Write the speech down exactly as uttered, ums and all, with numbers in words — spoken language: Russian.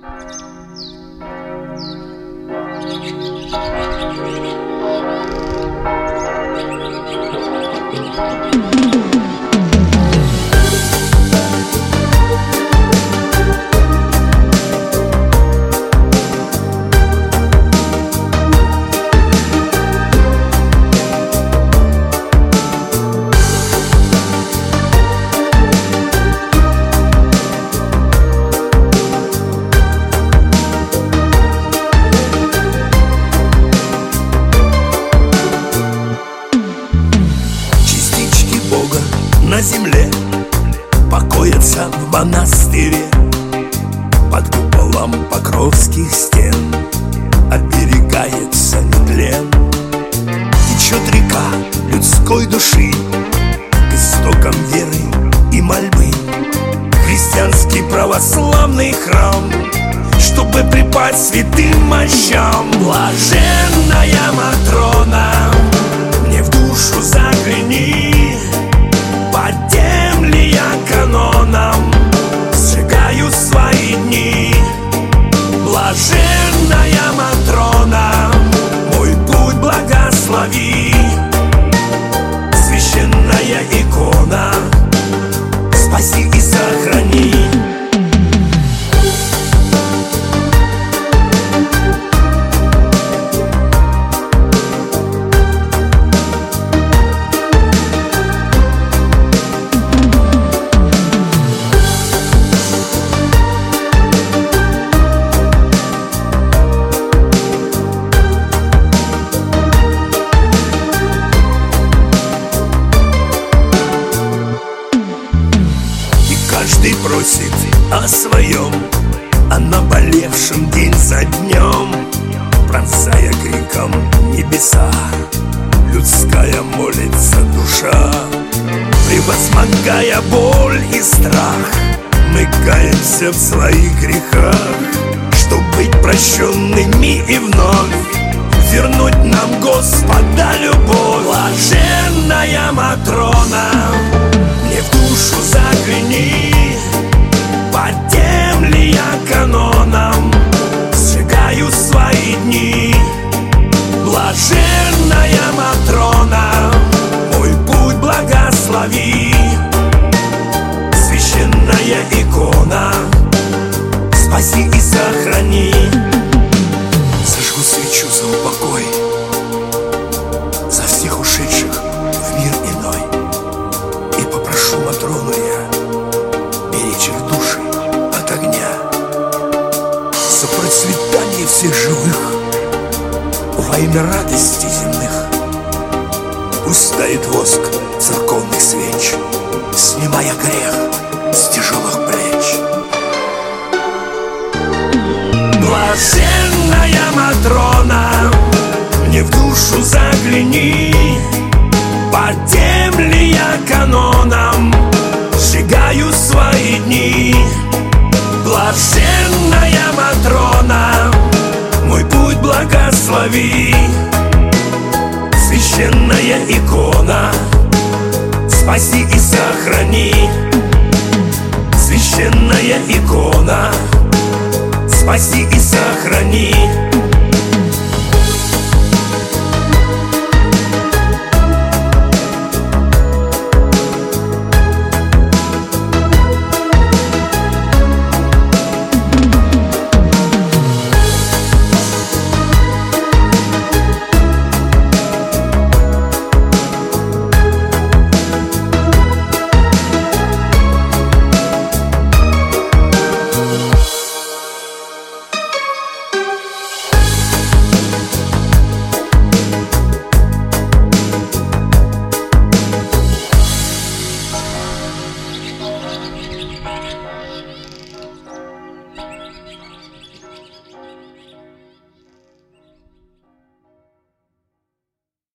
На земле покоятся в монастыре, под куполом покровских стен оберегается нетлен. Течет река людской души к истокам веры и мольбы. Христианский православный храм, чтобы припасть святым мощам. Блаженная Матрона, мне в душу загляни. Подем ли я каноном, сжигаю свои дни. Блаженная Матрона, мой путь благослови. Священная икона, спаси и сохрани. Каждый просит о своем, о наболевшем день за днем, пронзая криком небеса. Людская молится душа, превозмогая боль и страх. Мы каемся в своих грехах, чтоб быть прощенными и вновь вернуть нам Господа любовь. Блаженная Матрона, мне в душу загляни. Подем ли я каноном, сжигаю свои дни. Блаженная Матрона, мой путь благослови. Священная икона, спаси и сохрани. Зажгу свечу за упокой, за всех ушедших в мир иной, и попрошу Матрону я беречь их души от огня, за процветание всех живых во имя радости земных. Пусть тает воск церковных свеч, снимая грех с тяжелых плеч. Блаженная Матрона, мне в душу загляни. Подем ли я каноном, сжигаю свои дни. Блаженная Матрона, мой путь благослови. Священная икона, спаси и сохрани. Священная икона, спаси и сохрани.